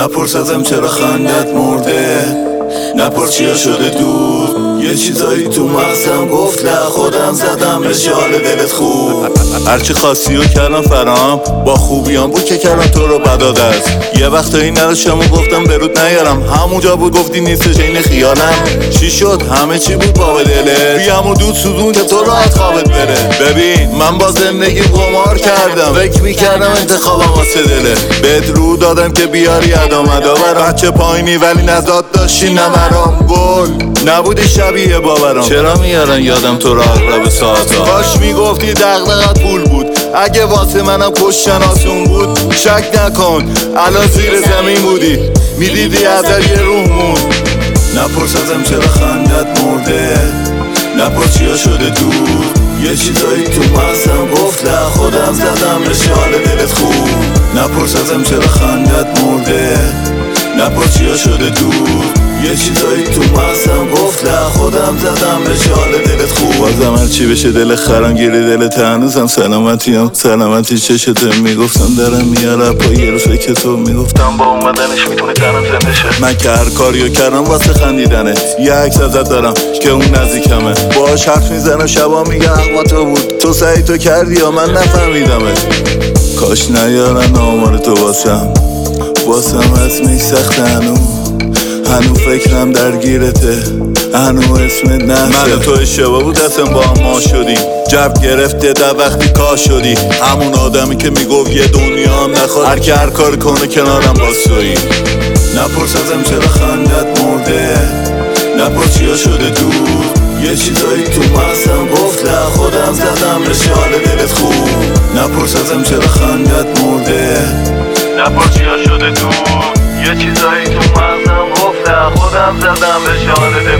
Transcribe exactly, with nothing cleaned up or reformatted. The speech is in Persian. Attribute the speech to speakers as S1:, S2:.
S1: نپرس ازم چرا خندت مرده، نپرس چیا شده دور. یه چیزایی تو مغزم گفت نه خودم زدم بهش حال دلت خوب. هرچی خواستی و کردم فرام، با خوبیام بود که کردم تو رو بداد است. یه وقتایی نداشتم و گفتم برود نیارم، همونجا بود گفتی نیستش این خیالم. چی شد همه چی بود باب دله، بیام و دود سوزون که تو راحت خوابت بره. ببین من با زندگی قمار کردم، فکر میکردم انتخابم واسه دله. بهت رو دادم که بیاری ادامدا برام، بچه پایینی ولی نزاد داشتی نمرام. گل نبودی شبیه باورام، چرا میارن یادم تو را اغلب ساعتا. کاش میگفتی دغدغت پول بود، اگه واسه منم کشتن آسون بود. شک نکن الان زیر زمین بودی، میدیدی ازت یه روح مون. نپرس ازم چرا خندت مرده، نپرس چیا شده دور. یه چیزایی تو مغزم گفت نه خودم زدم بهش حال دلت خوب. نپرس ازم چرا خندت مرده، نپرس چیا شده دور. یه چیزایی تو مغزم گفت نه خودم زدم بهش حال دلت خوب. بازم هرچی بشه دل خرم گیری دلت، هنوزم سلامتیم سلامتی چشته. میگفتم دارم میاره پا یه روز که تو میگفتم با اومدنش میتونه تنم زنده شه. من که هر کاریو کردم واسه خندیدنه، یه عکس ازت دارم که اون نزدیکمه. باهاش حرف میزنم شبا میگه حق با تو بود، تو سعی تو کردی یا من نفهمیدمه. کاش نیارن آمار تو واسم، واسم اسمش سخت هنو هنو فکرم درگیرته، هنو اسمت نشه. من و تو اشتباه بود اصلا با هم ما شدیم، جب گرفته در وقتی کا شدی. همون آدمی که میگفت یه دنیا هم نخواد، هر که هر کار کنه کنارم باسویی. نپرس ازم چرا خندت مرده، نپرس چیا شده دور. یه چیزایی تو مغزم گفت نه خودم زدم بهش حال دلت خوب. نپرس ازم چرا خندت مرده، نپرس چیا شده دور. یه چیزایی تو مغزم گفت نه خودم زدم بهش حال دلت خوب.